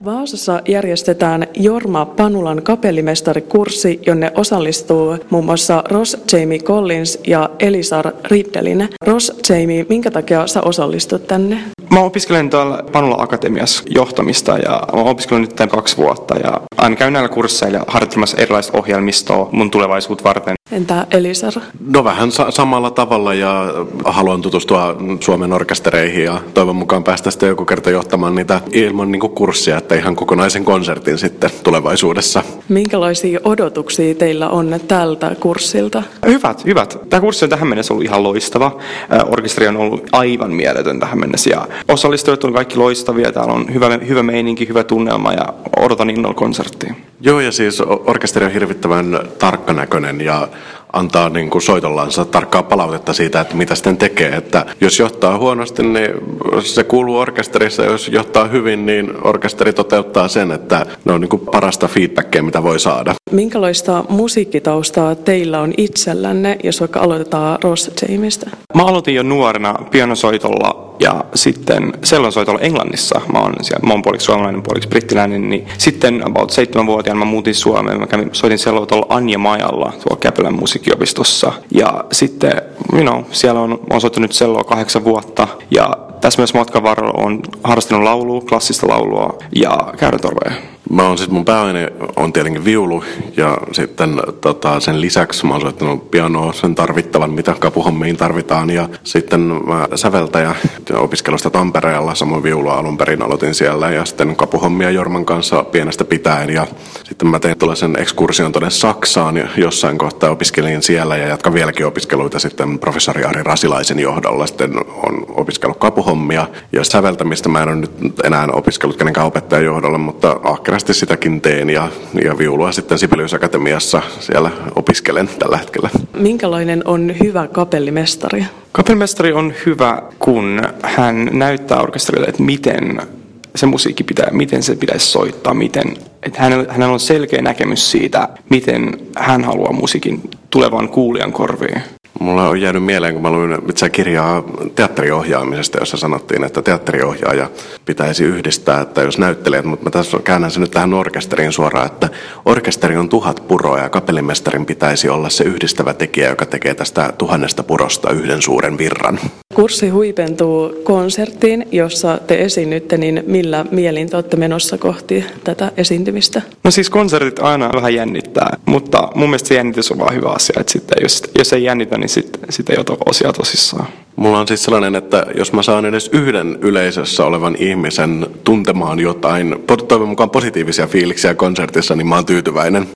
Vaasassa järjestetään Jorma Panulan kapellimestarikurssi, jonne osallistuu muun muassa Ross Jamie Collins ja Elisar Riddelin. Ross Jamie, minkä takia sä osallistut tänne? Mä opiskelen täällä Panula Akatemiassa johtamista ja mä oon opiskellut nyt tämän 2 vuotta ja aina käyn näillä kursseilla harjoittelemassa erilaista ohjelmistoa mun tulevaisuutta varten. Entä Elisar? No vähän samalla tavalla ja haluan tutustua Suomen orkestereihin ja toivon mukaan päästä sitten joku kerta johtamaan niitä ilman kurssia, että ihan kokonaisen konsertin sitten tulevaisuudessa. Minkälaisia odotuksia teillä on tältä kurssilta? Hyvät. Tämä kurssi on tähän mennessä ollut ihan loistava. Orkesteri on ollut aivan mieletön tähän mennessä ja osallistujat on kaikki loistavia. Täällä on hyvä meininki, hyvä tunnelma ja odotan innolla konserttia. Joo, ja siis orkesteri on hirvittävän tarkkanäköinen ja antaa soitollansa tarkkaa palautetta siitä, että mitä sitten tekee. Että jos johtaa huonosti, niin se kuuluu orkesterissa. Jos johtaa hyvin, niin orkesteri toteuttaa sen, että ne on parasta feedbackia, mitä voi saada. Minkälaista musiikkitaustaa teillä on itsellänne, jos vaikka aloitetaan Ross Jamiestä? Mä aloitin jo nuorena pianosoitolla ja sitten sellonsoitolla Englannissa. Mä oon puoliksi suomalainen, puoliksi brittiläinen. Niin sitten about 7-vuotiaana mä muutin Suomeen. Soitin sellotolla Anja Majalla tuolla Käpylän musiikkiopistossa. Ja sitten, siellä on soittanut selloa 8 vuotta. Ja tässä myös matkan varrella on harrastanut laulua, klassista laulua ja käyräntorveja. Mun pääaine on tietenkin viulu ja sitten sen lisäksi mä oon soittanut pianoa sen tarvittavan, mitä kapuhommiin tarvitaan. Ja sitten mä säveltäjä opiskelusta Tampereella, samoin viulua alun perin aloitin siellä ja sitten kapuhommia Jorman kanssa pienestä pitäen. Ja sitten mä tein tuollaisen ekskursion tuonne Saksaan ja jossain kohtaa opiskelin siellä ja jatkan vieläkin opiskeluita sitten professori Ari Rasilaisen johdolla. Sitten on opiskellut kapuhommia ja säveltämistä mä en ole nyt enää opiskellut kenenkään opettajan johdolla, mutta ahkerasti sitäkin teen ja viulua sitten Sibelius Akatemiassa siellä opiskelen tällä hetkellä. Minkälainen on hyvä kapellimestari? Kapellimestari on hyvä, kun hän näyttää orkesterille, että miten se musiikki miten se pitäisi soittaa, että hänellä on selkeä näkemys siitä, miten hän haluaa musiikin tulevan kuulijan korviin. Mulla on jäänyt mieleen, kun mä luin itse kirjaa teatteriohjaamisesta, jossa sanottiin, että teatteriohjaaja pitäisi yhdistää, että jos näyttelijät, mutta mä tässä käännän sen nyt tähän orkesteriin suoraan, että orkesteri on 1000 puroa ja kapellimestarin pitäisi olla se yhdistävä tekijä, joka tekee tästä 1000 purosta yhden suuren virran. Kurssi huipentuu konserttiin, jossa te esiinnytte, niin millä mielin te olette menossa kohti tätä esiintymistä? No siis konsertit aina vähän jännittää, mutta mun mielestä se jännitys on vaan hyvä asia, että sitten jos ei jännitä, niin sitten ei ota osia tosissaan. Mulla on siis sellainen, että jos mä saan edes yhden yleisössä olevan ihmisen tuntemaan jotain, toivon mukaan positiivisia fiiliksiä konsertissa, niin mä oon tyytyväinen.